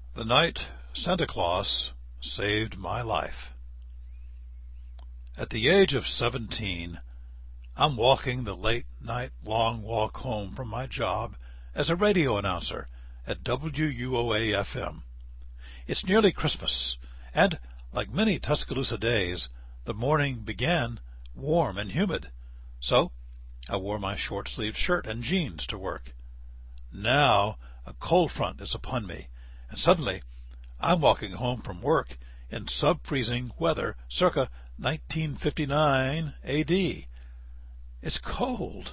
The night Santa Claus saved my life. At the age of 17, I'm walking the late-night long walk home from my job as a radio announcer at WUOA-FM. It's nearly Christmas, and, like many Tuscaloosa days, the morning began warm and humid. So I wore my short-sleeved shirt and jeans to work. Now a cold front is upon me, and suddenly I'm walking home from work in sub-freezing weather circa 1959 A.D. It's cold,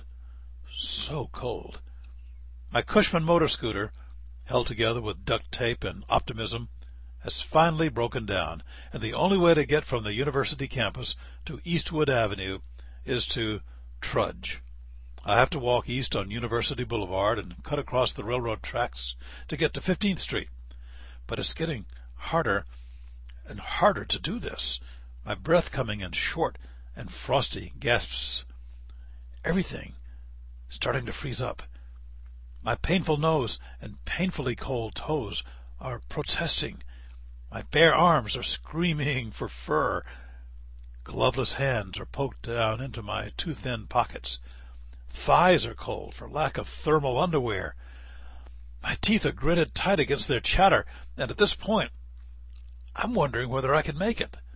so cold. My Cushman motor scooter, held together with duct tape and optimism, has finally broken down, and the only way to get from the university campus to Eastwood Avenue is to trudge. I have to walk east on University Boulevard and cut across the railroad tracks to get to 15th Street. But it's getting harder and harder to do this, my breath coming in short and frosty gasps. Everything starting to freeze up. My painful nose and painfully cold toes are protesting. My bare arms are screaming for fur. Gloveless hands are poked down into my too thin pockets. Thighs are cold for lack of thermal underwear. My teeth are gritted tight against their chatter, and at this point, I'm wondering whether I can make it.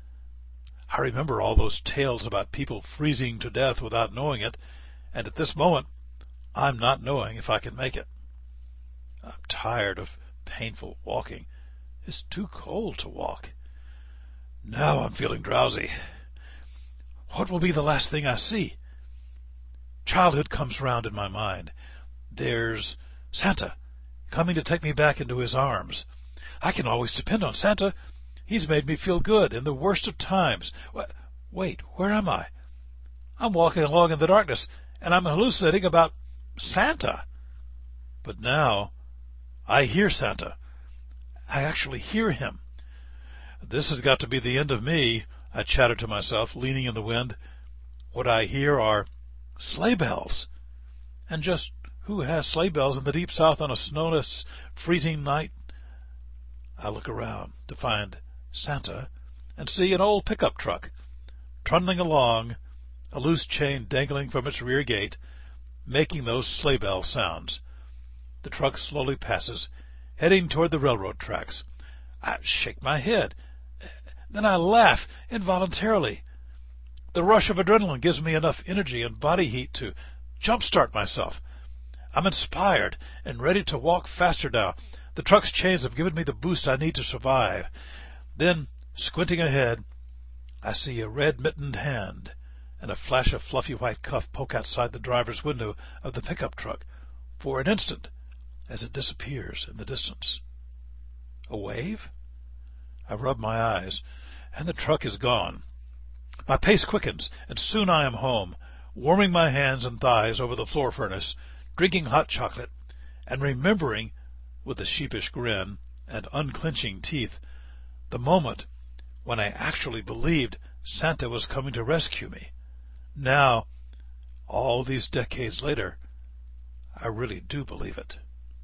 I remember all those tales about people freezing to death without knowing it, and at this moment, I'm not knowing if I can make it. I'm tired of painful walking. It's too cold to walk. Now I'm feeling drowsy. What will be the last thing I see? Childhood comes round in my mind. There's Santa, coming to take me back into his arms. I can always depend on Santa. He's made me feel good in the worst of times. Wait, where am I? I'm walking along in the darkness, and I'm hallucinating about Santa. But now, I hear Santa. I actually hear him. This has got to be the end of me, I chatter to myself, leaning in the wind. What I hear are sleigh bells. And just who has sleigh bells in the deep south on a snowless, freezing night? I look around to find Santa and see an old pickup truck trundling along, a loose chain dangling from its rear gate, making those sleigh bell sounds. The truck slowly passes, heading toward the railroad tracks. I shake my head. Then I laugh involuntarily. The rush of adrenaline gives me enough energy and body heat to jumpstart myself. I'm inspired and ready to walk faster now. The truck's chains have given me the boost I need to survive. Then, squinting ahead, I see a red-mittened hand and a flash of fluffy white cuff poke outside the driver's window of the pickup truck for an instant as it disappears in the distance. A wave? I rub my eyes, and the truck is gone. My pace quickens, and soon I am home, warming my hands and thighs over the floor furnace, drinking hot chocolate, and remembering, with a sheepish grin and unclenching teeth, the moment when I actually believed Santa was coming to rescue me. Now, all these decades later, I really do believe it.